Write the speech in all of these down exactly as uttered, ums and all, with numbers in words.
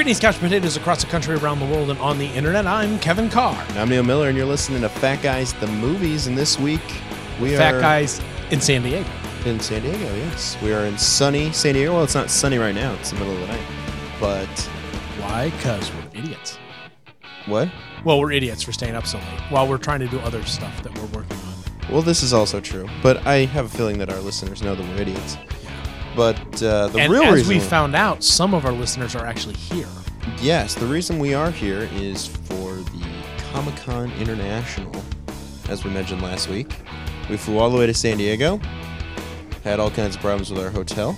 Great East Couch Potatoes across the country, around the world, and on the internet. I'm Kevin Carr. And I'm Neil Miller, and you're listening to Fat Guys the Movies. And this week we Fat are Guys in San Diego. In San Diego, yes. We are in sunny San Diego. Well, it's not sunny right now. It's the middle of the night. But why? Because we're idiots. What? Well, we're idiots for staying up so late while we're trying to do other stuff that we're working on. Well, this is also true. But I have a feeling that our listeners know that we're idiots. But uh, the and real as reason... we found out, some of our listeners are actually here. Yes, the reason we are here is for the Comic-Con International, as we mentioned last week. We flew all the way to San Diego, had all kinds of problems with our hotel,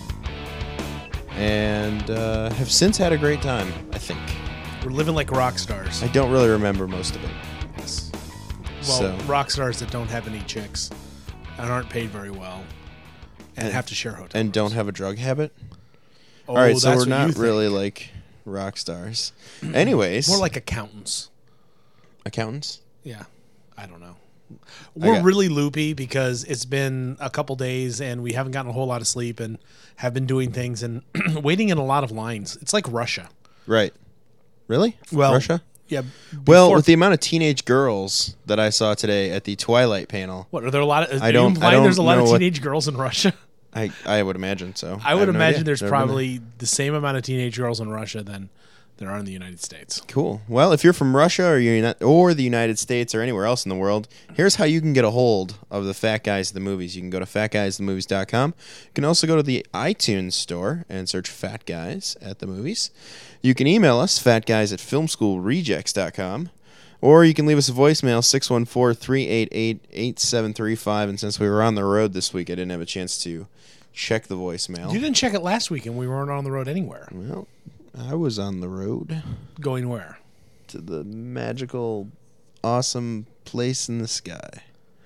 and uh, have since had a great time, I think. We're living like rock stars. I don't really remember most of it. Yes. Well, so. rock stars that don't have any chicks and aren't paid very well and, and have to share hotels. And don't have a drug habit? Oh, all right, so that's we're what you not think. really like rock stars. Anyways. More like accountants. Accountants? Yeah. I don't know. We're got, really loopy because it's been a couple days and we haven't gotten a whole lot of sleep and have been doing things and waiting in a lot of lines. It's like Russia. Right. Really? Well, Russia? Yeah. Well, with the amount of teenage girls that I saw today at the Twilight panel. What, are there a lot of... I don't, are you implying I don't there's a lot of what, teenage girls in Russia? I, I would imagine so. I would I imagine no there's Never probably the same amount of teenage girls in Russia than there are in the United States. Cool. Well, if you're from Russia or you're not, or the United States or anywhere else in the world, here's how you can get a hold of the Fat Guys of the Movies. You can go to fat guys the movies dot com. You can also go to the iTunes store and search Fat Guys at the Movies. You can email us, fatguys at film school rejects dot com. Or you can leave us a voicemail, six one four, three eight eight, eight seven three five. And since we were on the road this week, I didn't have a chance to check the voicemail. You didn't check it last week, and we weren't on the road anywhere. Well, I was on the road. Going where? To the magical, awesome place in the sky.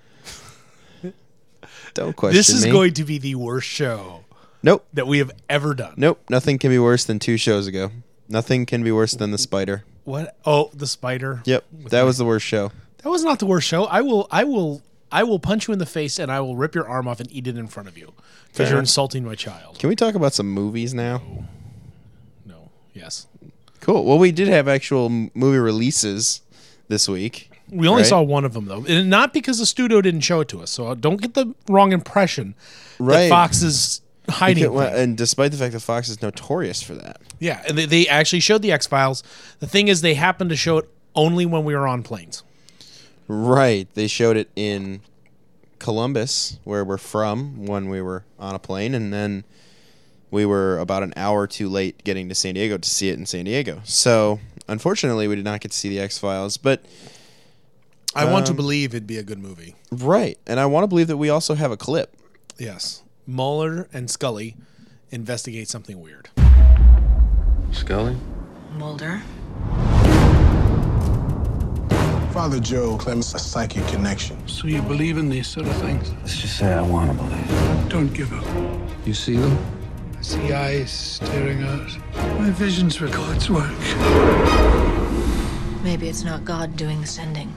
Don't question me. This is me. going to be the worst show Nope. that we have ever done. Nope. Nothing can be worse than two shows ago. Nothing can be worse than the spider. What? Oh, the spider. Yep. With That my- was the worst show. That was not the worst show. I will, I will, I will punch you in the face and I will rip your arm off and eat it in front of you because Fair. you're insulting my child. Can we talk about some movies now? No. Yes. Cool. Well, we did have actual m- movie releases this week. We only right? saw one of them though, and not because the studio didn't show it to us. So don't get the wrong impression Right. that Fox is hiding. Because, well, things. and despite the fact that Fox is notorious for that. Yeah, and they, they actually showed the X-Files. The thing is, they happened to show it only when we were on planes. Right. They showed it in Columbus, where we're from, when we were on a plane, and then we were about an hour too late getting to San Diego to see it in San Diego. So, unfortunately, we did not get to see the X-Files, but... I want to Um, believe it'd be a good movie. Right. And I want to believe that we also have a clip. Yes. Mulder and Scully investigate something weird. Scully? Mulder? Father Joe claims a psychic connection. So you believe in these sort of things? Let's just say I want to believe. Don't give up. You see them? I see eyes staring out. My visions were God's work. Maybe it's not God doing the sending.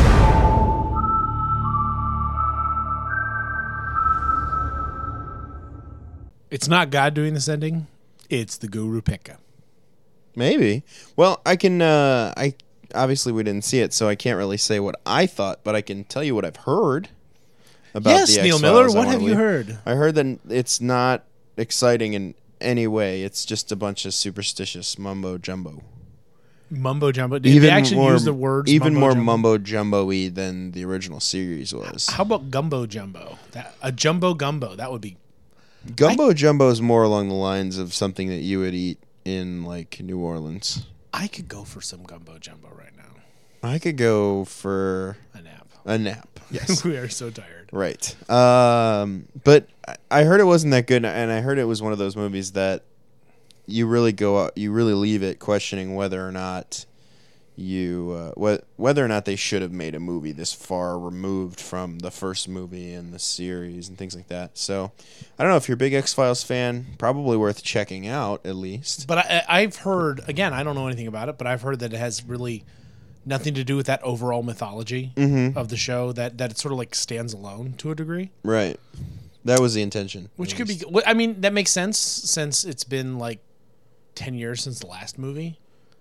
It's not God doing the sending. It's the Guru Pikka. Maybe. Well, I can... Uh, I obviously, we didn't see it, so I can't really say what I thought, but I can tell you what I've heard about Yes, the Neil X-Files. Miller, I what wanna have you believe. heard? I heard that it's not exciting in any way. It's just a bunch of superstitious mumbo jumbo. Mumbo jumbo. Did they actually use the words even mumbo more jumbo? mumbo jumbo-y than the original series was. How about gumbo jumbo? That, a jumbo gumbo. That would be... Gumbo jumbo is more along the lines of something that you would eat in like New Orleans. I could go for some gumbo jumbo right now. I could go for A nap. a nap. Yes. We are so tired. Right. Um, but I- I heard it wasn't that good, and I heard it was one of those movies that you really go out, you really leave it questioning whether or not you uh, wh- whether or not they should have made a movie this far removed from the first movie and the series and things like that. So I don't know if you're a big X-Files fan, probably worth checking out at least. But I, I've heard, again, I don't know anything about it, but I've heard that it has really nothing to do with that overall mythology Mm-hmm. of the show, that, that it sort of like stands alone to a degree. Right. That was the intention. Which at could be, least. well, I mean, that makes sense since it's been like ten years since the last movie.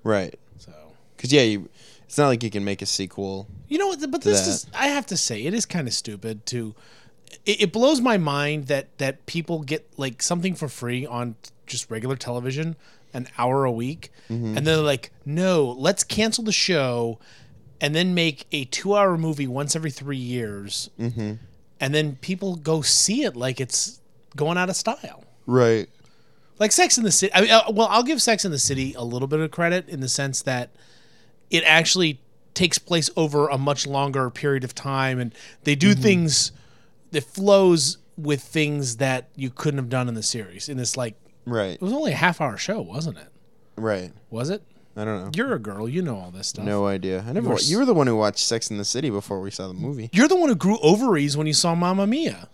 Right. So, Because, yeah, you, it's not like you can make a sequel. you know what? But this that. is, I have to say, it is kind of stupid to, it, it blows my mind that, that people get like something for free on just regular television, an hour a week. Mm-hmm. And they're like, no, let's cancel the show and then make a two hour movie once every three years. Mm-hmm. And then people go see it like it's going out of style. Right. Like Sex in the City. I mean, uh, well, I'll give Sex in the City a little bit of credit in the sense that it actually takes place over a much longer period of time, and they do mm-hmm. things that flows with things that you couldn't have done in the series. In this, like, right, it was only a half hour show, wasn't it? Right. Was it? I don't know. You're a girl. You know all this stuff. No idea. I never. You were, you were the one who watched Sex in the City before we saw the movie. You're the one who grew ovaries when you saw Mamma Mia.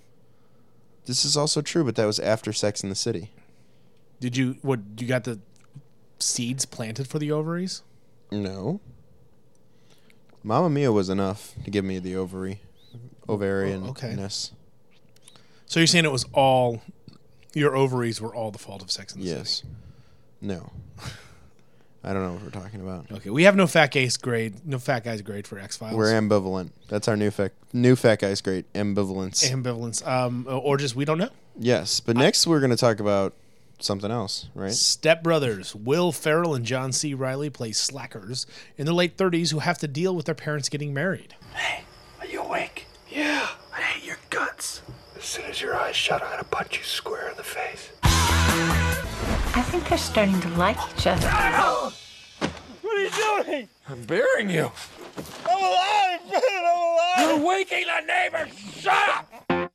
This is also true, but that was after Sex in the City. Did you? What? You got the seeds planted for the ovaries? No. Mamma Mia was enough to give me the ovary, ovarian-ness. Okay. So you're saying it was all your ovaries were all the fault of Sex in the yes. City? No. I don't know what we're talking about. Okay, we have no fat guys grade, no fat guys grade for X-Files. We're ambivalent. That's our new fat new fat guys grade, ambivalence. Ambivalence, um, or just we don't know. Yes, but next we're going to talk about something else, right? Step Brothers. Will Ferrell and John C. Reilly play slackers in their late thirties who have to deal with their parents getting married. Hey, are you awake? Yeah. I hate your guts. As soon as your eyes shut, I'm gonna punch you square in the face. I think they're starting to like each other. What are you doing? I'm burying you. I'm alive, man. I'm alive. You're waking the neighbors. Shut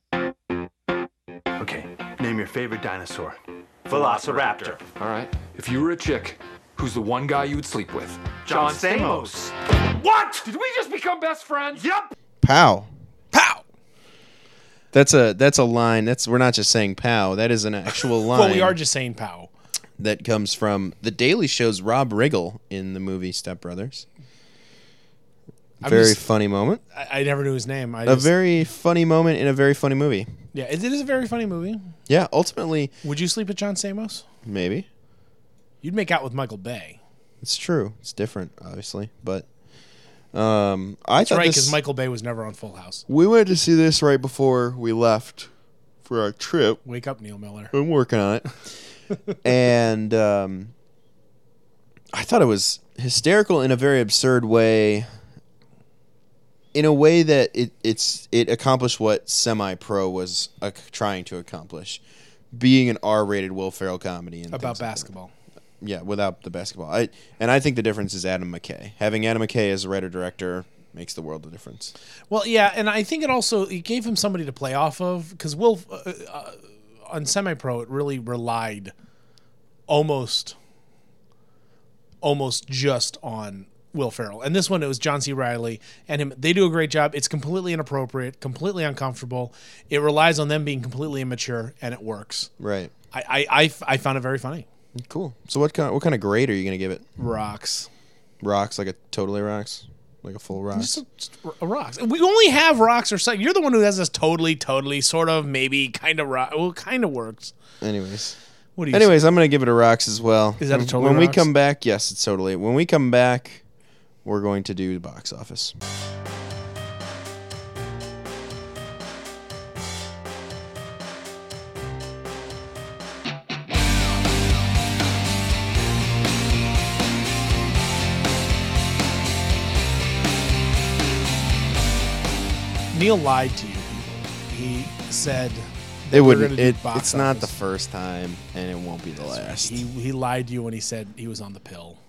up. Okay, name your favorite dinosaur. Velociraptor. All right. If you were a chick, who's the one guy you would sleep with? John Stamos. What? Did we just become best friends? Yep. Pow. Pow! That's a that's a line. That's we're not just saying pow. That is an actual line. Well, we are just saying pow. That comes from The Daily Show's Rob Riggle in the movie Step Brothers. I'm Very just- funny moment. I, I never knew his name. I A just, very funny moment in a very funny movie. yeah, it, it is a very funny movie. Yeah, ultimately, Would you sleep with John Stamos? maybe. You'd make out with Michael Bay. It's true. It's different, obviously, but um, I That's thought right, this. because Michael Bay was never on Full House. We went to see this right before we left for our trip. Wake up, Neil Miller. I'm working on it. And um, I thought it was hysterical in a very absurd way. In a way that it it's it accomplished what Semi-Pro was uh, trying to accomplish, being an R-rated Will Ferrell comedy and About things like that. basketball. Yeah, without the basketball. I and I think the difference is Adam McKay. Having Adam McKay as a writer director makes the world of difference. Well, yeah, and I think it also it gave him somebody to play off of because Will uh, uh, on Semi-Pro it really relied almost almost just on Will Ferrell, and this one it was John C. Reilly and him. They do a great job. It's completely inappropriate, completely uncomfortable. It relies on them being completely immature, and it works. Right. I I, I, I found it very funny. Cool. So what kind of, what kind of grade are you going to give it? Rocks. Rocks, like a totally rocks? Like a full rocks? Just, a, just a rocks. We only have rocks or something. You're the one who has this totally, totally, sort of, maybe, kind of rock. Well, kind of works. Anyways. What do you Anyways, say? I'm going to give it a rocks as well. Is that a When- totally When we rocks? come back, yes, it's totally. When we come back, we're going to do the box office. Neil lied to you people. He said that It we're wouldn't. gonna do It, box it's not the office. first time, and it won't be the last. He he lied to you when he said he was on the pill.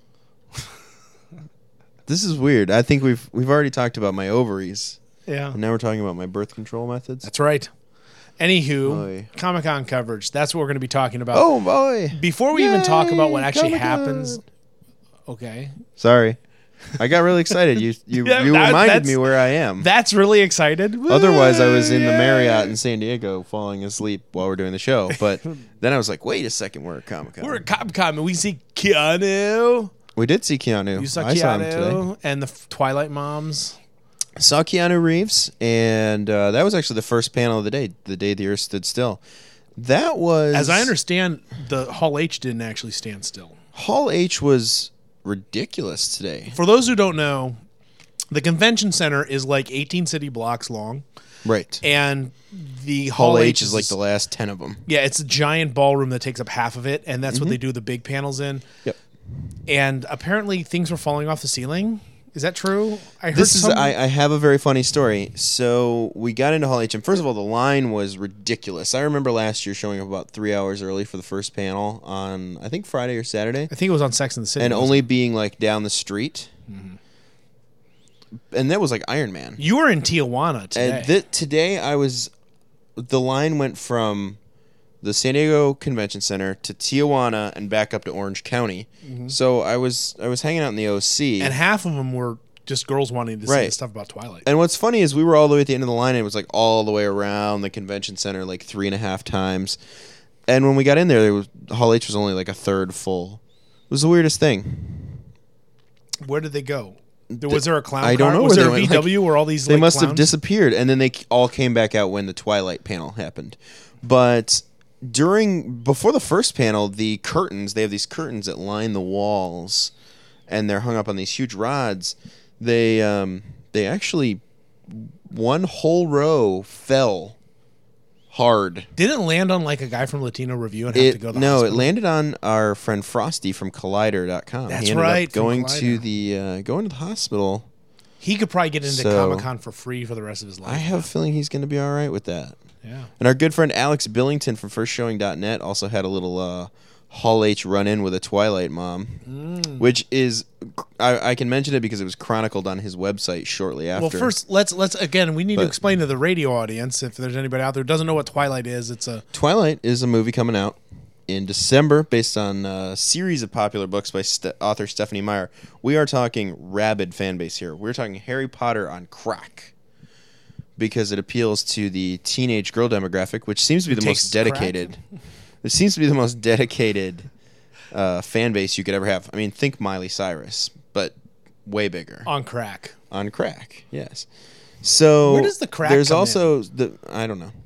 This is weird. I think we've we've already talked about my ovaries, Yeah, and now we're talking about my birth control methods. that's right. Anywho, Boy. Comic Con coverage. That's what we're going to be talking about. Oh boy! Before we even talk about what Yay, actually Comic-Con. happens, okay, Sorry, I got really excited. You you, Yeah, you that- reminded that's- me where I am. that's really excited. Otherwise, I was in the Yay. Marriott in San Diego falling asleep while we're doing the show. But then I was like, wait a second, we're at Comic Con. We're at Comic Con and we see Keanu. We did see Keanu. You saw I saw him today. Keanu and the F- Twilight Moms. Saw Keanu Reeves, and uh, that was actually the first panel of the day, the day the Earth stood still. That was... As I understand, the Hall H didn't actually stand still. Hall H was ridiculous today. For those who don't know, the convention center is like eighteen city blocks long. Right. And the Hall, Hall H is like the last ten of them. Yeah, it's a giant ballroom that takes up half of it, and that's Mm-hmm. what they do the big panels in. Yep. And apparently things were falling off the ceiling. Is that true? I heard This is some- I, I have a very funny story. So we got into Hall H, and first of all, the line was ridiculous. I remember last year showing up about three hours early for the first panel on I think Friday or Saturday, I think it was on Sex and the City. and wasn't only it? being like down the street. And that was like Iron Man. You were in Tijuana today. And th- today I was, the line went from the San Diego Convention Center to Tijuana and back up to Orange County. So I was I was hanging out in the O C. and half of them were just girls wanting to see Right. the stuff about Twilight. And what's funny is we were all the way at the end of the line, and it was like all the way around the convention center, like three and a half times. And when we got in there, there was, Hall H was only like a third full. It was the weirdest thing. Where did they go? There- Was there a clown I don't car? know Was where there they a went. V W where all these They like, must have clowns? disappeared, and then they all came back out when the Twilight panel happened. But during before the first panel, the curtains, they have these curtains that line the walls, and they're hung up on these huge rods. They um, they actually one whole row fell hard. Didn't it land on like a guy from Latino Review and have It, to go to the no, hospital? it landed on our friend Frosty from Collider dot com. That's he ended right, Up from going Collider. to the uh, going to the hospital. He could probably get into So- Comic Con for free for the rest of his life. I have a feeling he's going to be all right with that. Yeah. And our good friend Alex Billington from first showing dot net also had a little uh, Hall H run in with a Twilight mom, Mm. which is I, I can mention it because it was chronicled on his website shortly after. Well, first let's let's again we need to But- explain to the radio audience if there's anybody out there who doesn't know what Twilight is. It's a Twilight is a movie coming out in December based on a series of popular books by Ste- author Stephanie Meyer. We are talking rabid fan base here. We're talking Harry Potter on crack because it appeals to the teenage girl demographic, which seems to be Who the takes most dedicated. It seems to be the most dedicated uh, fan base you could ever have. I mean, think Miley Cyrus, but way bigger. on crack. On crack, yes. So Where does the crack There's come also the I don't know.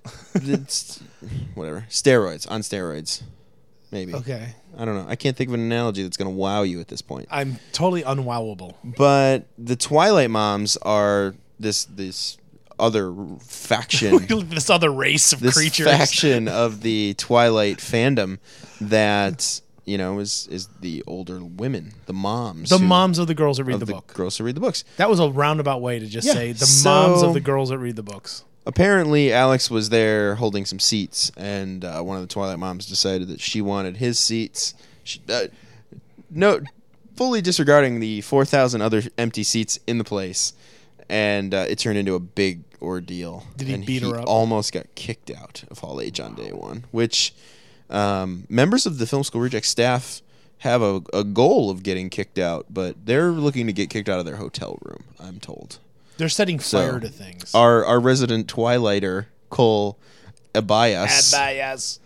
It's whatever steroids on steroids, maybe. Okay. I don't know. I can't think of an analogy that's going to wow you at this point. I'm totally unwowable. But the Twilight moms are this this other faction. This other race of this creatures. faction of the Twilight fandom that you know is is the older women, the moms, The who- moms of the girls that read of the the book. girls who read the books. That was a roundabout way to just Yeah, say the so- moms of the girls that read the books. Apparently, Alex was there holding some seats, and uh, one of the Twilight moms decided that she wanted his seats. She, uh, no, fully disregarding the four thousand other empty seats in the place, and uh, it turned into a big ordeal. Did he and beat her up? Almost got kicked out of Hall H on day one, which um, members of the Film School Reject staff have a, a goal of getting kicked out, but they're looking to get kicked out of their hotel room, I'm told. They're setting So, fire to things. Our our resident Twilighter Cole Abayas Abayas.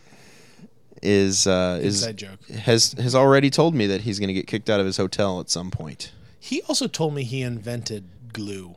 is uh, is Inside joke. has has already told me that he's going to get kicked out of his hotel at some point. He also told me he invented glue.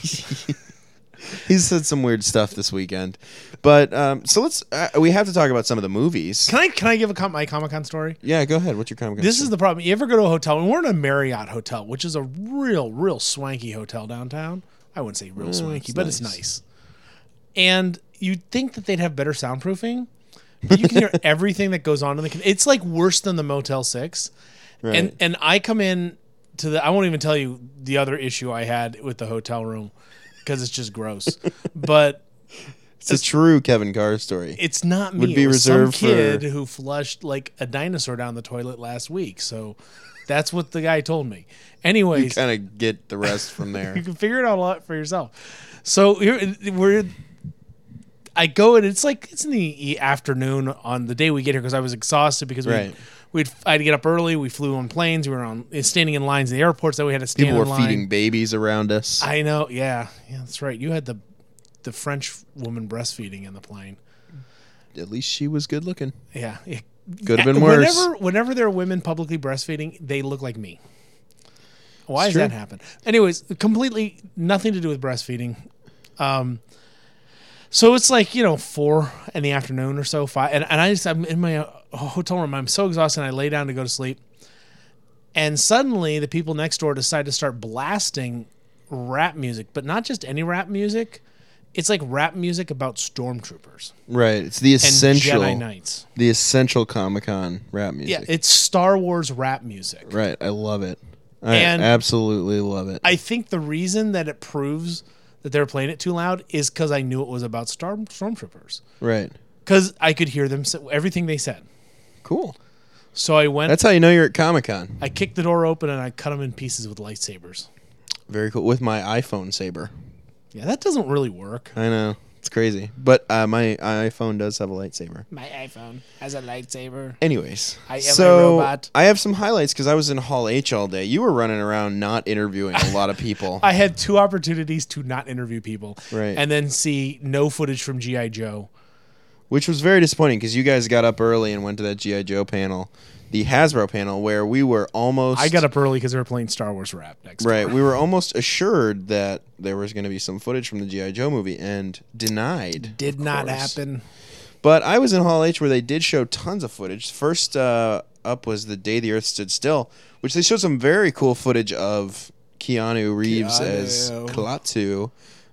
He's said some weird stuff this weekend, but um, so let's uh, we have to talk about some of the movies. Can I can I give a com- my Comic Con story? Yeah, go ahead. What's your comment? This is the problem. You ever go to a hotel, and we're in a Marriott hotel, which is a real, real swanky hotel downtown. I wouldn't say real swanky, it's but nice. it's nice. And you'd think that they'd have better soundproofing, but you can hear everything that goes on in the. Con- it's like worse than the Motel Six. Right. And and I come in to the. I won't even tell you the other issue I had with the hotel room because it's just gross. But it's a true Kevin Carr story. it's not me. Would be it was reserved some kid for- who flushed like a dinosaur down the toilet last week. So that's what the guy told me. You Anyways, kind of get the rest from there. you can figure it out a lot for yourself. So here we're. I go and it's like it's in the e- afternoon on the day we get here because I was exhausted because we Right. we'd I had to get up early. We flew on planes. We were on standing in lines in the airports that we had to stand People were in line. feeding babies around us. I know. Yeah, yeah, that's right. You had the the French woman breastfeeding in the plane. At least she was good looking. Yeah, yeah. Could have Yeah, been worse. Whenever, whenever there are women publicly breastfeeding, they look like me. Why It's does that true. happen? Anyways, completely nothing to do with breastfeeding. Um, so it's like, you know, four in the afternoon or so, five. And, and I just, I'm in my uh, hotel room. I'm so exhausted. And I lay down to go to sleep. And suddenly the people next door decide to start blasting rap music, but not just any rap music. It's like rap music about stormtroopers. Right. It's the essential and Jedi Knights. The essential Comic-Con rap music. Yeah, it's Star Wars rap music. Right. I love it. I And absolutely love it. I think the reason that it proves that they were playing it too loud is because I knew it was about Star Stormtroopers. Right. Because I could hear them say everything they said. Cool. So I went. That's how you know you're at Comic-Con. I kicked the door open and I cut them in pieces with lightsabers. Very cool. With my iPhone saber. Yeah, that doesn't really work. I know. It's crazy. But uh, my iPhone does have a lightsaber. My iPhone has a lightsaber. Anyways. I am so a robot. I have some highlights because I was in Hall H all day. You were running around not interviewing a lot of people. I had two opportunities to not interview people. Right. And then see no footage from G I. Joe. Which was very disappointing because you guys got up early and went to that G I. Joe panel. The Hasbro panel where we were almost... I got up early because they were playing Star Wars rap next Right. door. We were almost assured that there was going to be some footage from the G I. Joe movie and denied. Did not course. happen. But I was in Hall H where they did show tons of footage. First uh, up was The Day the Earth Stood Still, which they showed some very cool footage of Keanu Reeves Keanu. as Klaatu.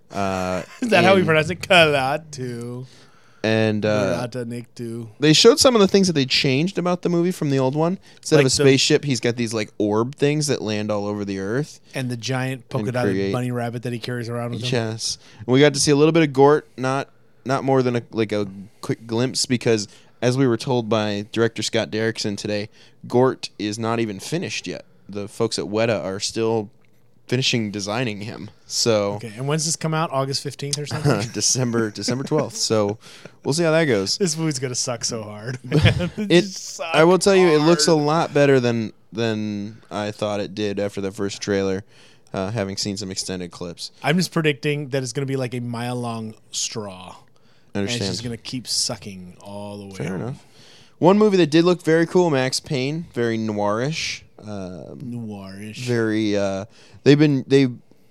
Uh, Is that how we in- pronounce it? Kalatu. And uh, Barata Niktu. they showed some of the things that they changed about the movie from the old one. Instead Like of a the- spaceship, he's got these like orb things that land all over the Earth. And the giant polka And dotted create- bunny rabbit that he carries around with him. Yes, and we got to see a little bit of Gort, not not more than a like a quick glimpse, because as we were told by director Scott Derrickson today, Gort is not even finished yet. The folks at Weta are still finishing designing him. So Okay, and when's this come out? August fifteenth or something? December December twelfth. So we'll see how that goes. This movie's going to suck so hard. It suck I will tell you, it looks a hard. lot better than than I thought it did after the first trailer. Uh, having seen some extended clips. I'm just predicting that it's going to be like a mile long straw. I And it's understand. just going to keep sucking all the way. Fair home. enough. One movie that did look very cool, Max Payne, very noirish, uh, Noirish. very. Uh, they've been they.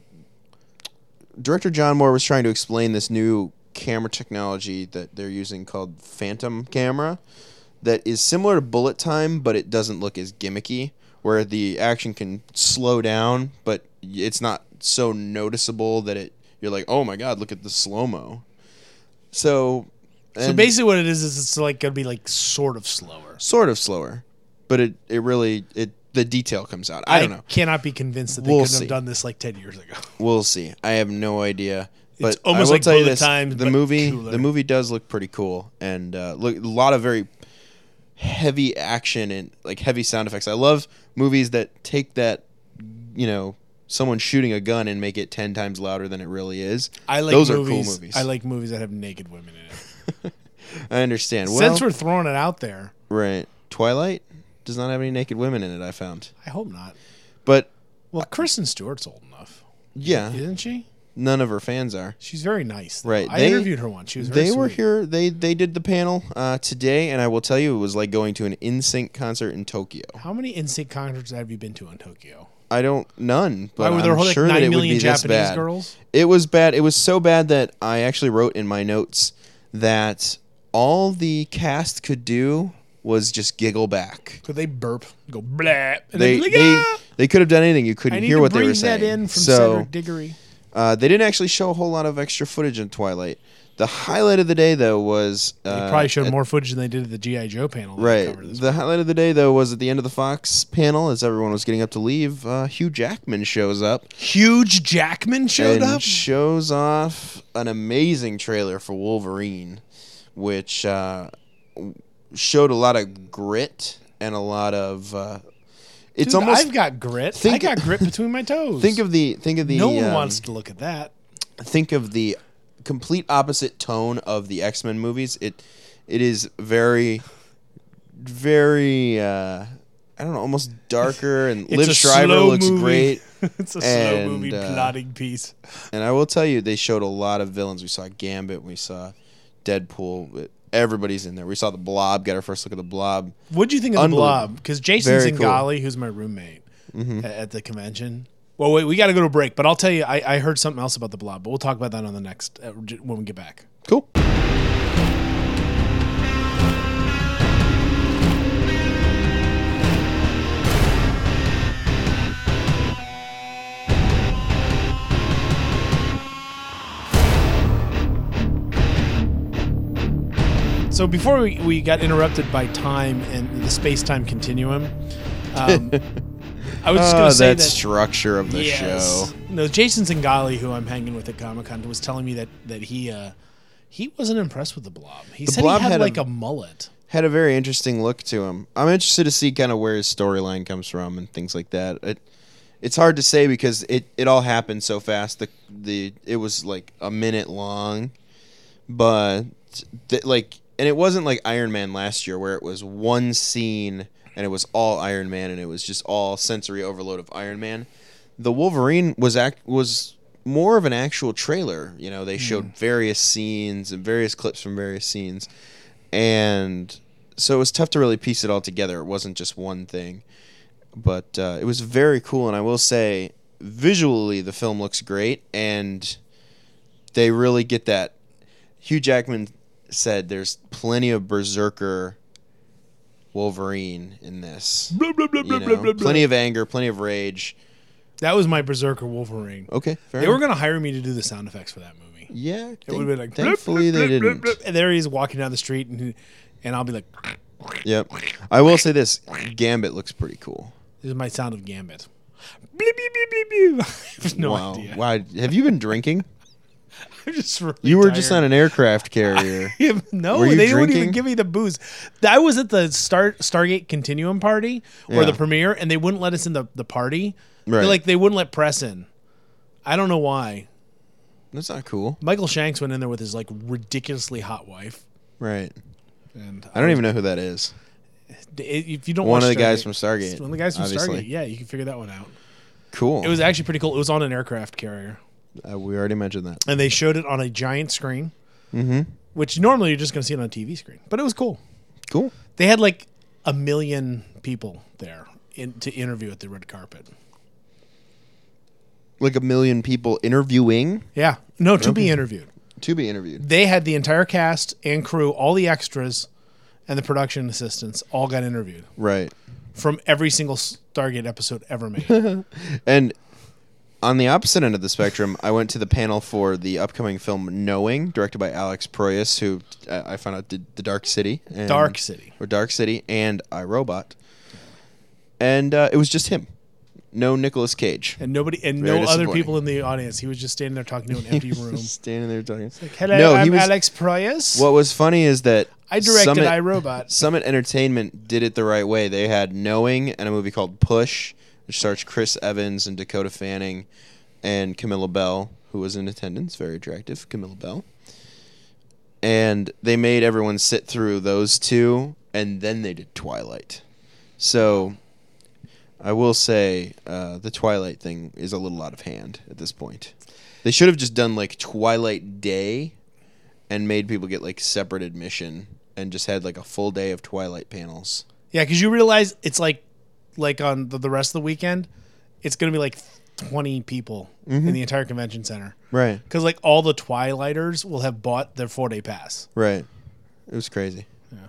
Director John Moore was trying to explain this new camera technology that they're using called Phantom Camera, that is similar to Bullet Time, but it doesn't look as gimmicky. Where the action can slow down, but it's not so noticeable that it you're like, oh my god, look at the slow mo. So. So and- basically, what it is is it's like going to be like sort of slower. Sort of slower, but it, it really it the detail comes out. I don't know. Cannot be convinced that they We'll couldn't see. have done this like ten years ago. We'll see. I have no idea. But It's almost I will like tell you Bullet this: Time, the but movie cooler. the movie does look pretty cool, and uh, look a lot of very heavy action and like heavy sound effects. I love movies that take that, you know, someone shooting a gun and make it ten times louder than it really is. I like Those movies, are cool movies. I like movies that have naked women in it. I understand. Well, Since we're throwing it out there, right. Twilight does not have any naked women in it. I found, I hope not. but Well, Kristen Stewart's old enough, yeah, isn't she? none of her fans are. She's very nice. though. Right. I They- interviewed her once. She was very They were sweet. here. They they did the panel uh, today, and I will tell you, it was like going to an N Sync concert in Tokyo. How many N Sync concerts have you been to in Tokyo? I don't none, but Why were there I'm like sure that nine it would million be this Japanese bad. girls? It was bad. It was so bad that I actually wrote in my notes that all the cast could do was just giggle back. Could they burp, go blah, and They then be like, they "Ah!" they could have done anything. You I couldn't need hear to what they were breathe saying. that in from so Cedric Diggory. uh, they didn't actually show a whole lot of extra footage in Twilight. The highlight of the day, though, was They uh, probably showed at- more footage than they did at the G I. Joe panel. that we Right. covered this The highlight of the day, though, was at the end of the Fox panel, as everyone was getting up to leave. Uh, Hugh Jackman shows up Huge Jackman showed and up. shows off an amazing trailer for Wolverine, which uh, showed a lot of grit and a lot of. Uh, it's Dude, almost I've got grit. think- I got grit between my toes. think of the think of the no one um, wants to look at that. think of the complete opposite tone of the X-Men movies. It it is very very uh I don't know, almost darker, and It's Liv a Schreiber slow looks movie. great. It's a And, slow movie uh, plotting piece. And I will tell you, they showed a lot of villains. We saw Gambit, we saw Deadpool. Everybody's in there. We saw the Blob. Got our first look at the Blob. What'd you think of the Unbelievable. Blob? Because Jason Very cool. Zingali, who's my roommate a- at the convention. Well, wait, we got to go to a break, but I'll tell you, I, I heard something else about the Blob, but we'll talk about that on the next uh, when we get back. Cool. So before we, we got interrupted by time and the space-time continuum, um, I was just Oh, going to say that, that structure of the yes. show. No, Jason Zingali, who I'm hanging with at Comic-Con, was telling me that that he uh, he wasn't impressed with the Blob. He The said Blob he had, had a- like a, mullet. Had a very interesting look to him. I'm interested to see kind of where his storyline comes from and things like that. It, it's hard to say because it, it all happened so fast. The the it was like a minute long, but th- like and it wasn't like Iron Man last year where it was one scene and it was all Iron Man and it was just all sensory overload of Iron Man. The Wolverine was act was more of an actual trailer. You know, they showed various scenes and various clips from various scenes. And so it was tough to really piece it all together. It wasn't just one thing. But uh, it was very cool. And I will say, visually, the film looks great. And they really get that. Hugh Jackman said there's plenty of Berserker Wolverine in this. Blah, blah, blah, You blah, know, blah, blah, blah. plenty of anger, plenty of rage. That was my Berserker Wolverine. Okay, fair They were enough. going to hire me to do the sound effects for that movie. Yeah, It would have been like, thankfully they blip, blip, didn't. blip, blip, and there he is walking down the street, and and I'll be like, Yep. I will say this: Gambit looks pretty cool. this is my sound of Gambit. Bleep, bleep, bleep, bleep, bleep. I have no wow. idea. Wow. Have you been drinking? I'm just really You were just tired. on an aircraft carrier. No, Were you they wouldn't even drinking? give me the booze. I was at the Star Stargate Continuum party or Yeah. the premiere, and they wouldn't let us in the, the party. Right. They, like they wouldn't let press in. I don't know why. That's not cool. Michael Shanks went in there with his like ridiculously hot wife, Right. and I don't even know who that is. If you don't, One watch of the guys Stargate- from Stargate, one of the guys from obviously. Stargate, yeah, you can figure that one out. Cool. It was actually pretty cool. It was on an aircraft carrier, Uh, we already mentioned that. and they showed it on a giant screen, Mm-hmm. which normally you're just going to see it on a T V screen. But it was cool. Cool. They had like a million people there in, to interview at the red carpet. Like a million people interviewing Yeah, no, to be Okay. interviewed. to be interviewed. They had the entire cast and crew, all the extras, and the production assistants all got interviewed Right. from every single Stargate episode ever made. And on the opposite end of the spectrum, I went to the panel for the upcoming film Knowing, directed by Alex Proyas, who uh, I found out did The Dark City. And, Dark City. Or Dark City and iRobot. And uh, it was just him. No Nicolas Cage. And nobody, and Very no other disappointing. people in the audience. He was just standing there talking to an empty room. Standing there talking. Hello, No, he I'm was- Alex Proyas. What was funny is that I directed Summit, iRobot. Summit Entertainment did it the right way. They had Knowing and a movie called Push, which stars Chris Evans and Dakota Fanning and Camilla Bell, who was in attendance. Very attractive, Camilla Bell. And they made everyone sit through those two, and then they did Twilight. So I will say uh, the Twilight thing is a little out of hand at this point. They should have just done like Twilight Day and made people get like separate admission and just had like a full day of Twilight panels. Yeah, because you realize it's like, like on the, the rest of the weekend, it's going to be like twenty people in the entire convention center. Right. Because like all the Twilighters will have bought their four day pass. Right. It was crazy. Yeah.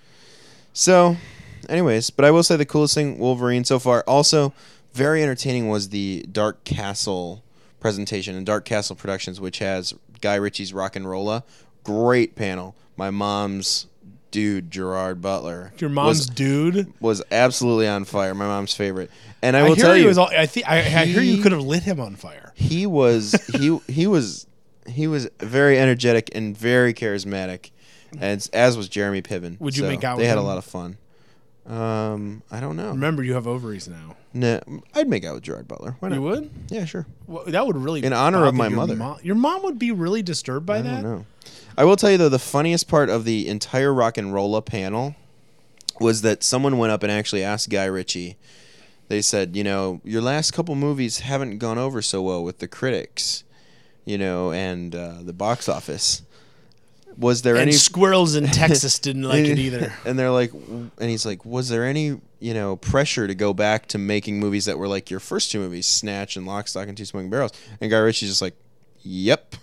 So, anyways, but I will say the coolest thing Wolverine so far. Also, very entertaining was the Dark Castle presentation and Dark Castle Productions, which has Guy Ritchie's Rock and Rolla. Great panel. My mom's dude, Gerard Butler. Your mom's was, dude. was absolutely on fire. My mom's favorite. And I I, will hear tell he you, was. All, I think I, I hear you he- could have lit him on fire. he was he he was he was very energetic and very charismatic, and as was Jeremy Piven. Would you So make out They with had him? a lot of fun. Um, I don't know. Remember, you have ovaries now. No, I'd make out with Gerard Butler. Why not? You would? Yeah, sure. Well, that would really In honor of bother my your mother. Mom. Your mom would be really disturbed by I that. don't know. I will tell you though, the funniest part of the entire Rock and Rolla panel was that someone went up and actually asked Guy Ritchie. They said, you know, your last couple movies haven't gone over so well with the critics, you know, and uh, the box office. Was there And any squirrels in Texas didn't like it either. And they're like, and he's like, was there any, you know, pressure to go back to making movies that were like your first two movies, Snatch and Lock, Stock, and Two Smoking Barrels? And Guy Ritchie's just like, yep.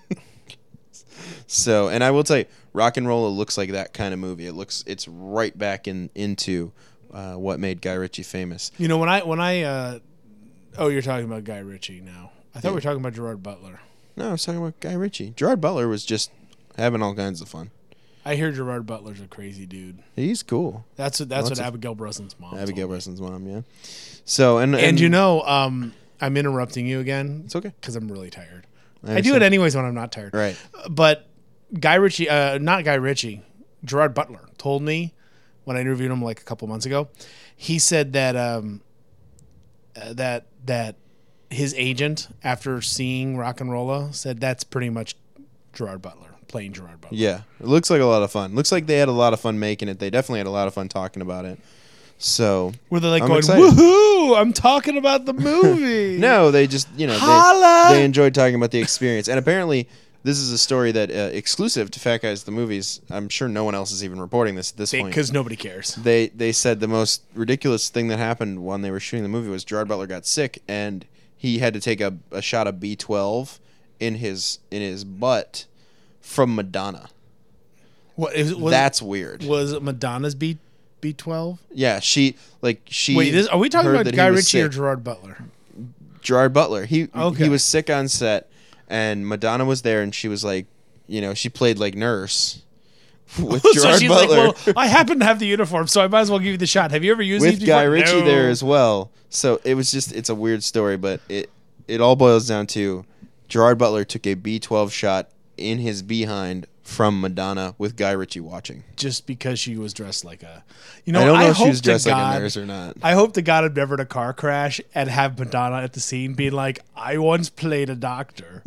So, and I will tell you, Rock and Rolla looks like that kind of movie. It looks, it's right back in into uh, what made Guy Ritchie famous. You know, when I when I uh, oh, you're talking about Guy Ritchie now. I thought we were talking about Gerard Butler. No, I was talking about Guy Ritchie. Gerard Butler was just having all kinds of fun. I hear Gerard Butler's a crazy dude. He's cool. That's what, that's What's what it- Abigail Bresson's mom. Abigail told me. Bresson's mom, yeah. So and, And, you know, um, I'm interrupting you again. It's okay. Because I'm really tired. I I, do it understand. anyways when I'm not tired. Right. But Guy Ritchie, uh, not Guy Ritchie, Gerard Butler told me when I interviewed him like a couple months ago. He said that um, uh, that that his agent, after seeing Rock and Rolla, said that's pretty much Gerard Butler playing Gerard Butler. Yeah, it looks like a lot of fun. Looks like they had a lot of fun making it. They definitely had a lot of fun talking about it. So Where they're like I'm going, excited. woohoo! I'm talking about the movie. No, they just you know Holla! they, they enjoyed talking about the experience, and apparently this is a story that uh, exclusive to Fat Guys the Movies. I'm sure no one else is even reporting this at this point. Because nobody cares. They they said the most ridiculous thing that happened when they were shooting the movie was Gerard Butler got sick and he had to take a, a shot of B twelve in his in his butt from Madonna. What is, was, That's weird. Was it Madonna's B B twelve? Yeah, she like she. Wait, this, are we talking heard about that he Guy was Ritchie or sick. Gerard Butler? Gerard Butler. He Okay. he was sick on set, and Madonna was there, and she was like, you know, she played like nurse with so Gerard she's Butler. like, well, I happen to have the uniform, so I might as well give you the shot. Have you ever used with these Guy before? Ritchie No. there as well. So it was just it's a weird story, but it it all boils down to Gerard Butler took a B twelve shot in his behind from Madonna with Guy Ritchie watching. Just because she was dressed like a, you know, I don't know if she hope was to dressed like God- a nurse or not. I hope to God I'm never in a car crash and have Madonna at the scene being like, I once played a doctor.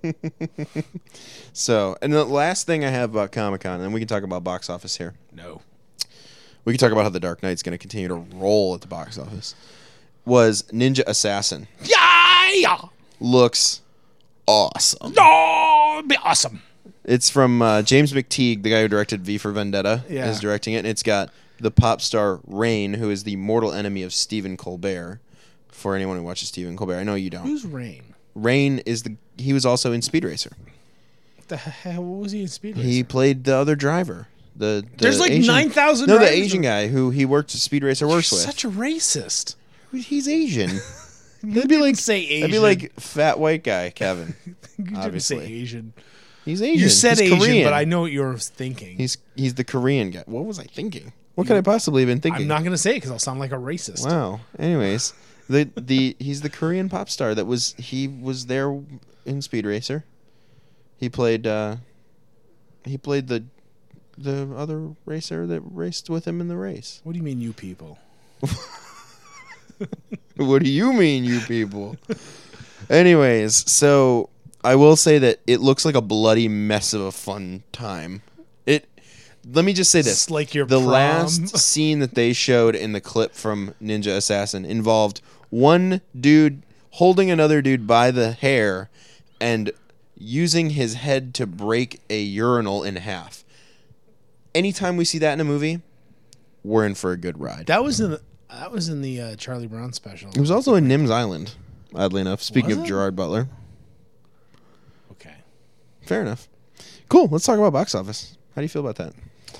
So, and the last thing I have about Comic-Con, and then we can talk about box office here. No. We can talk about how The Dark Knight's going to continue to roll at the box office. Was Ninja Assassin. Yeah, yeah. Looks awesome. Oh, it'd be awesome. It's from uh, James McTeague, the guy who directed V for Vendetta, Yeah. is directing it. And it's got the pop star Rain, who is the mortal enemy of Stephen Colbert. For anyone who watches Stephen Colbert, I know you don't. Who's Rain? Rain is the he was also in Speed Racer. What the hell? What was he in Speed He Racer? played the other driver. The, the There's like Asian- nine thousand No, the drivers Asian in- guy who he worked at Speed Racer works You're with. such a racist. He's Asian. You That'd be didn't like say Asian. That'd be like fat white guy Kevin. you didn't obviously. say Asian. He's Asian. You said He's Asian, Korean. but I know what you were thinking. He's he's the Korean guy. What was I thinking? What could I possibly have been thinking? I'm not going to say it because I'll sound like a racist. Wow. Anyways, the the he's the Korean pop star that was he was there in Speed Racer. He played uh he played the the other racer that raced with him in the race. What do you mean, you people? What do you mean, you people? Anyways, so I will say that it looks like a bloody mess of a fun time. It. Let me just say this: It's like your the prom. last scene that they showed in the clip from Ninja Assassin involved one dude holding another dude by the hair and using his head to break a urinal in half. Anytime we see that in a movie, we're in for a good ride. That was in the, that was in the uh, Charlie Brown special. It was also in Nim's Island, oddly enough. Speaking Was of it? Gerard Butler. Okay. Fair enough. Cool. Let's talk about box office. How do you feel about that?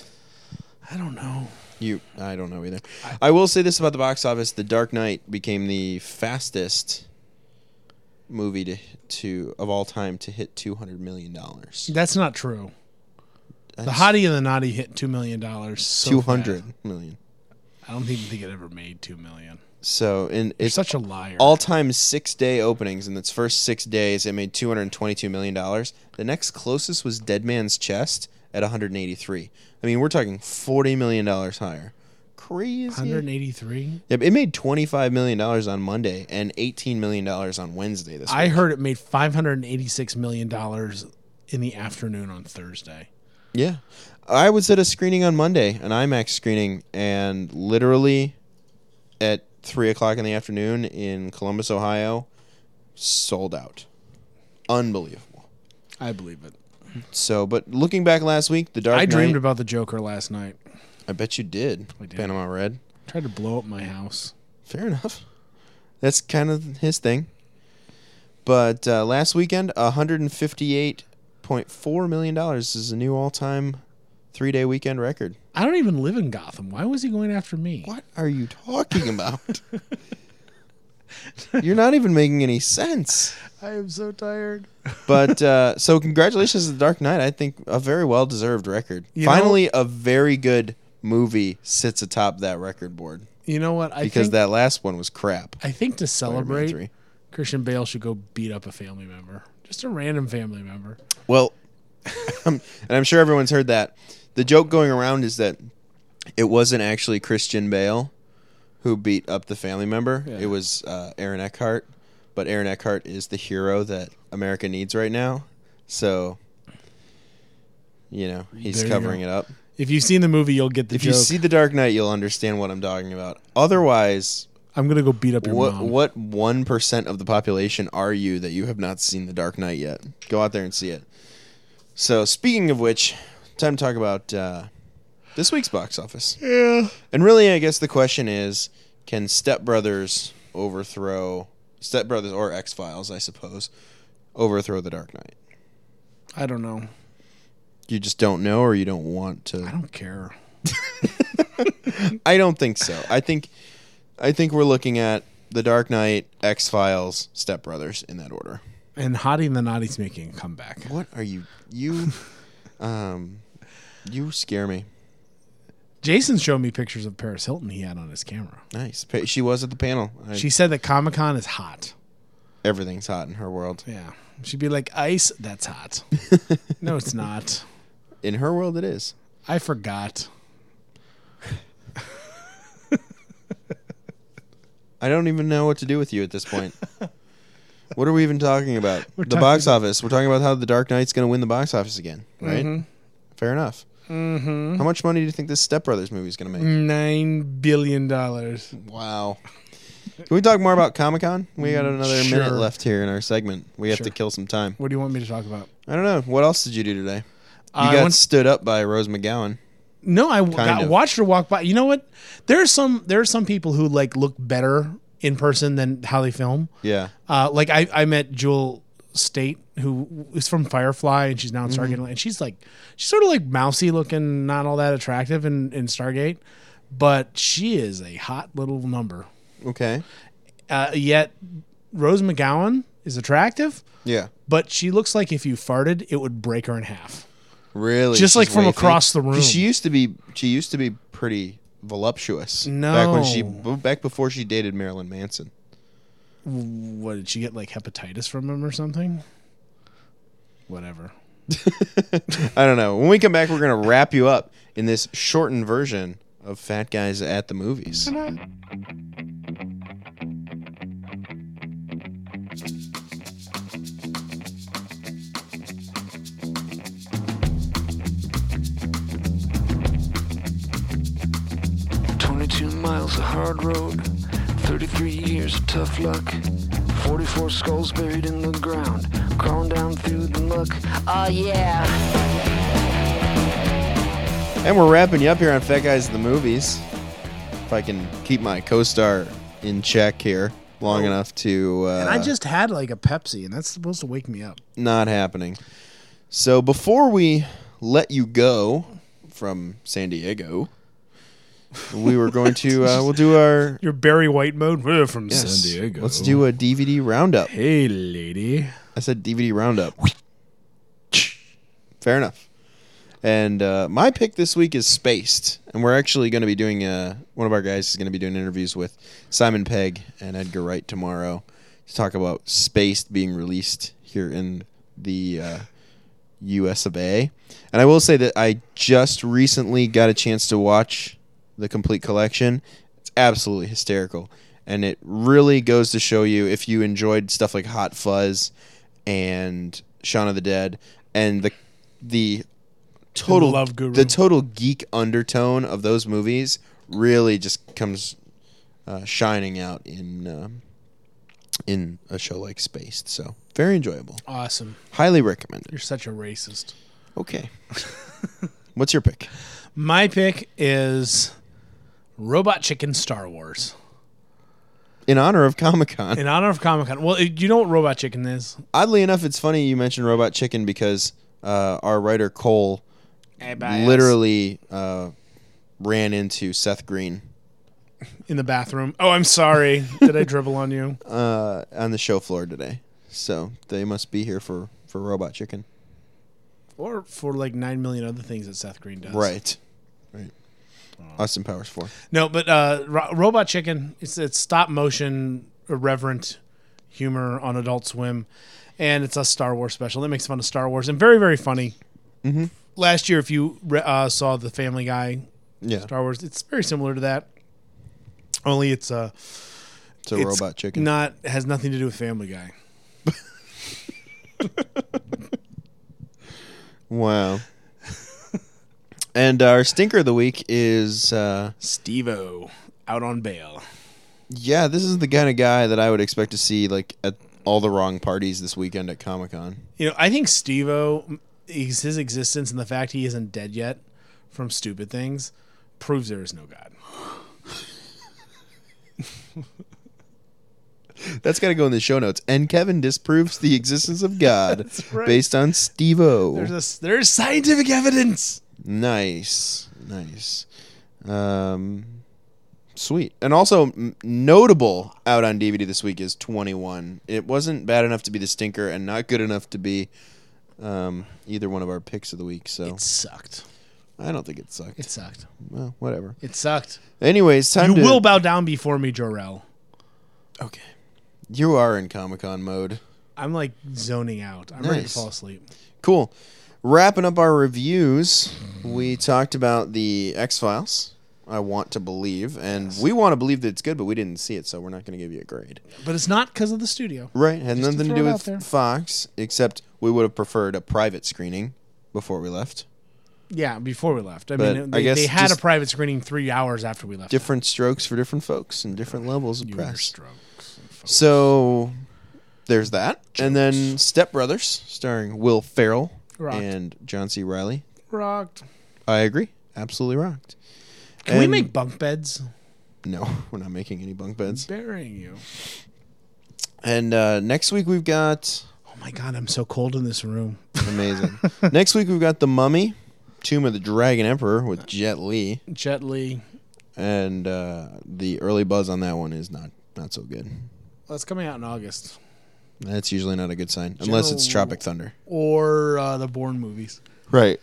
I don't know. You, I don't know either. I will say this about the box office: The Dark Knight became the fastest movie to to of all time to hit two hundred million dollars. That's not true. The Hottie and the Naughty hit two million dollars. So Two hundred fast. million. I don't even think it ever made two million. So, in You're it's such a liar. all-time six-day openings. In its first six days, it made two hundred twenty-two million dollars. The next closest was Dead Man's Chest at one hundred eighty-three. I mean, we're talking forty million dollars higher. Crazy. one hundred eighty-three. Yep, it made twenty-five million dollars on Monday and eighteen million dollars on Wednesday this I week. heard it made five hundred eighty-six million dollars in the afternoon on Thursday. Yeah. I was at a screening on Monday, an IMAX screening, and literally at three o'clock in the afternoon in Columbus, Ohio, sold out. Unbelievable. I believe it. So, but looking back last week, The Dark I Knight. dreamed about the Joker last night. I bet you did. I did. Panama Red. Tried to blow up my house. Fair enough. That's kind of his thing. But uh, last weekend, one hundred fifty-eight point four million dollars is a new all-time three-day weekend record. I don't even live in Gotham. Why was he going after me? What are you talking about? You're not even making any sense. I am so tired. But uh, so congratulations to The Dark Knight. I think a very well deserved record. You Finally, know, a very good movie sits atop that record board. You know what? I because think, that last one was crap. I think to Spider-Man celebrate, three. Christian Bale should go beat up a family member, just a random family member. Well, and I'm sure everyone's heard that. The joke going around is that it wasn't actually Christian Bale who beat up the family member. Yeah. It was uh, Aaron Eckhart. But Aaron Eckhart is the hero that America needs right now. So, you know, he's There you covering go. it up. If you've seen the movie, you'll get the If joke. you see The Dark Knight, you'll understand what I'm talking about. Otherwise, I'm gonna go beat up your what mom. what one percent of the population are you that you have not seen The Dark Knight yet? Go out there and see it. So, speaking of which, time to talk about uh, this week's box office. Yeah. And really, I guess the question is, can Step Brothers overthrow Step Brothers or X-Files, I suppose, overthrow The Dark Knight? I don't know. You just don't know, or you don't want to? I don't care. I don't think so. I think, I think we're looking at The Dark Knight, X-Files, Step Brothers in that order. And Hottie and the Naughty's making a comeback. What are you? You, um, you scare me. Jason showed me pictures of Paris Hilton he had on his camera. Nice. Pa- She was at the panel. I, She said that Comic-Con is hot. everything's hot in her world. Yeah. She'd be like, ice, that's hot. No, it's not. In her world, it is. I forgot. I don't even know what to do with you at this point. What are we even talking about? We're the talking box about- office. We're talking about how The Dark Knight's going to win the box office again, right? Mhm. Fair enough. Mm-hmm. How much money do you think this Step Brothers movie is going to make? Nine billion dollars. Wow. Can we talk more about Comic-Con? We got another Sure. minute left here in our segment. We have Sure. to kill some time. What do you want me to talk about? I don't know. What else did you do today? You Uh, I got went- stood up by Rose McGowan. No, I, Kind I of. watched her walk by. You know what? There are some there are some people who like look better in person than how they film. Yeah. Uh, like I, I met Jewel State, who is from Firefly, and she's now in Mm-hmm. Stargate, and she's like she's sort of like mousy looking, not all that attractive in, in Stargate, but she is a hot little number. Okay. Uh, yet Rose McGowan is attractive, Yeah. but she looks like if you farted, it would break her in half. Really? Just like She's from wafy? across the room. She used to be. She used to be pretty voluptuous. No. Back when she. Back before she dated Marilyn Manson. What did she get, like hepatitis from him or something? Whatever. I don't know. When we come back, we're gonna wrap you up in this shortened version of Fat Guys at the Movies. twenty-two miles of hard road, thirty-three years of tough luck, forty-four skulls buried in the ground, crawling down through the muck. Oh yeah. And we're wrapping you up here on Fat Guys at the Movies. If I can keep my co-star in check here long Oh. enough to. Uh, And I just had like a Pepsi, and that's supposed to wake me up. not happening. So before we let you go from San Diego, we were going to uh, we'll do our Your Barry White mode. We're from yes, San Diego. Let's do a D V D roundup. Hey, lady. I said D V D roundup. Fair enough. And uh, my pick this week is Spaced, and we're actually going to be doing uh, one of our guys is going to be doing interviews with Simon Pegg and Edgar Wright tomorrow to talk about Spaced being released here in the uh, U S of A. And I will say that I just recently got a chance to watch the complete collection. It's absolutely hysterical, and it really goes to show you if you enjoyed stuff like Hot Fuzz and Shaun of the Dead and the the total Love Guru. the total geek undertone of those movies really just comes uh, shining out in um, in a show like Spaced. So very enjoyable. Awesome. Highly recommended. You're such a racist. Okay. What's your pick? My pick is Robot Chicken Star Wars. In honor of Comic-Con. In honor of Comic Con. Well, you know what Robot Chicken is? Oddly enough, it's funny you mentioned Robot Chicken because uh, our writer Cole Hey, bias. literally uh, ran into Seth Green In the bathroom. Oh, I'm sorry. Did I dribble on you? Uh, on the show floor today. So they must be here for, for Robot Chicken. Or for like nine million other things that Seth Green does. Right. Right. Austin Powers four. No, but uh, Ro- Robot Chicken, it's, it's stop motion, irreverent humor on Adult Swim. And it's a Star Wars special. That makes fun of Star Wars. And very, very funny. Mm-hmm. Last year, if you uh, saw the Family Guy Yeah. Star Wars, it's very similar to that. Only it's uh, It's a Robot Chicken. Not has nothing to do with Family Guy. Wow. And our stinker of the week is uh, Steve-O out on bail. Yeah, this is the kind of guy that I would expect to see like at all the wrong parties this weekend at Comic-Con. You know, I think Steve-O, his existence and the fact he isn't dead yet from stupid things proves there is no God. That's got to go in the show notes. And Kevin disproves the existence of God right. based on Steve-O. There's a, there's scientific evidence. Nice, nice, um, sweet. And also m- notable out on D V D this week is twenty-one. It wasn't bad enough to be the stinker, and not good enough to be um, either one of our picks of the week. So it sucked. I don't think it sucked. It sucked. Well, whatever. It sucked. Anyways, time you to. You will bow down before me, Jor-El. Okay. You are in Comic-Con mode. I'm like zoning out. I'm nice. ready to fall asleep. Cool. Wrapping up our reviews, we talked about the X-Files, I want to believe, and yes. we want to believe that it's good, but we didn't see it, so we're not going to give you a grade. But it's not because of the studio. Right. It had Just nothing to to do it with Fox, except we would have preferred a private screening before we left. Yeah, before we left. I but mean, I they, guess they had a private screening three hours after we left. Different out. strokes for different folks and different levels of you press. Strokes, so there's that. Jokes. And then Step Brothers, starring Will Ferrell rocked. and John C. Reilly. Rocked. I agree. Absolutely rocked. Can and we make bunk beds? No, we're not making any bunk beds. I'm burying you. And uh, next week we've got... Oh my God, I'm so cold in this room. Amazing. Next week we've got The Mummy, Tomb of the Dragon Emperor with Jet Li. Jet Li. And uh, the early buzz on that one is not, not so good. Well, it's coming out in August. That's usually not a good sign, General unless it's Tropic Thunder. Or uh, the Bourne movies. Right.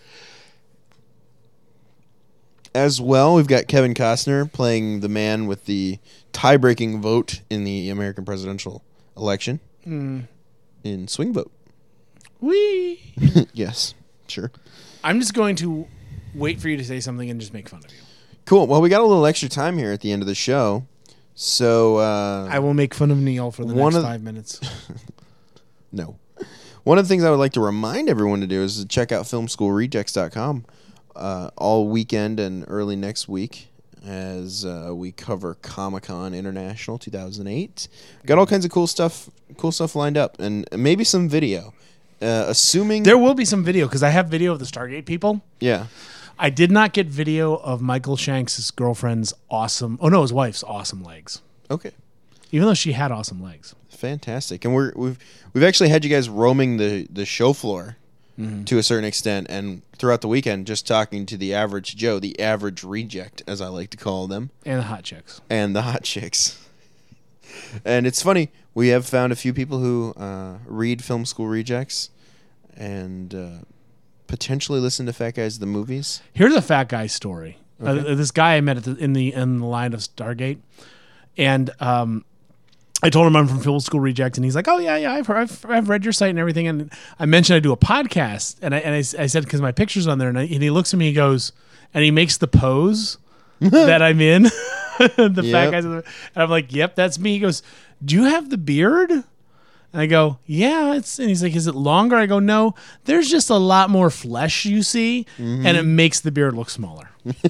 As well, we've got Kevin Costner playing the man with the tie-breaking vote in the American presidential election mm. in Swing Vote. Whee! Yes, sure. I'm just going to wait for you to say something and just make fun of you. Cool. Well, we got a little extra time here at the end of the show. So uh, I will make fun of Neil for the next five minutes. No. One of the things I would like to remind everyone to do is to check out film school rejects dot com uh, all weekend and early next week as uh, we cover Comic-Con International two thousand eight. Got all kinds of cool stuff, cool stuff lined up, and maybe some video. Uh, assuming there will be some video because I have video of the Stargate people. Yeah. I did not get video of Michael Shanks' girlfriend's awesome. Oh no, his wife's awesome legs. Okay. Even though she had awesome legs. Fantastic. And we're we've we've actually had you guys roaming the, the show floor mm-hmm. to a certain extent, and throughout the weekend just talking to the average Joe, the average reject, as I like to call them. And the hot chicks. And the hot chicks. And it's funny, we have found a few people who uh, read Film School Rejects and uh, potentially listen to Fat Guys the Movies. Here's a fat guy story. Okay. Uh, this guy I met at the, in the in the line of Stargate, and um, I told him I'm from Film School Rejects, and he's like, "Oh yeah, yeah, I've, heard, I've I've read your site and everything." And I mentioned I do a podcast, and I and I, I said because my picture's on there, and, I, and he looks at me, he goes, and he makes the pose that I'm in, the Yep. fat guys, and I'm like, "Yep, that's me." He goes, "Do you have the beard?" And I go, "Yeah." It's and he's like, "Is it longer?" I go, "No. There's just a lot more flesh you see, Mm-hmm. and it makes the beard look smaller."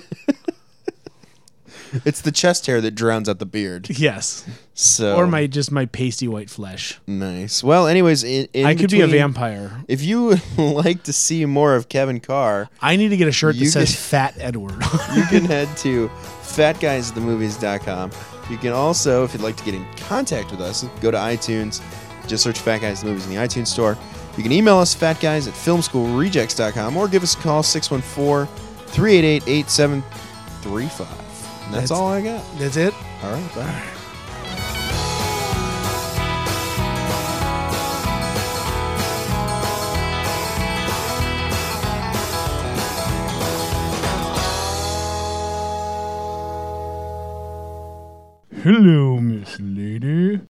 It's the chest hair that drowns out the beard. Yes. So Or my just my pasty white flesh. Nice. Well, anyways, in, in I could be a between- vampire. If you would like to see more of Kevin Carr, I need to get a shirt that You says can- Fat Edward. you can head to fat guys the movies dot com. You can also, if you'd like to get in contact with us, go to iTunes. Just search Fat Guys the Movies in the iTunes store. You can email us, fatguys at film school rejects dot com, or give us a call, six one four, three eight eight, eight seven three five. And that's, That's- all I got. That's it. All right, bye. Hello, Miss Lady.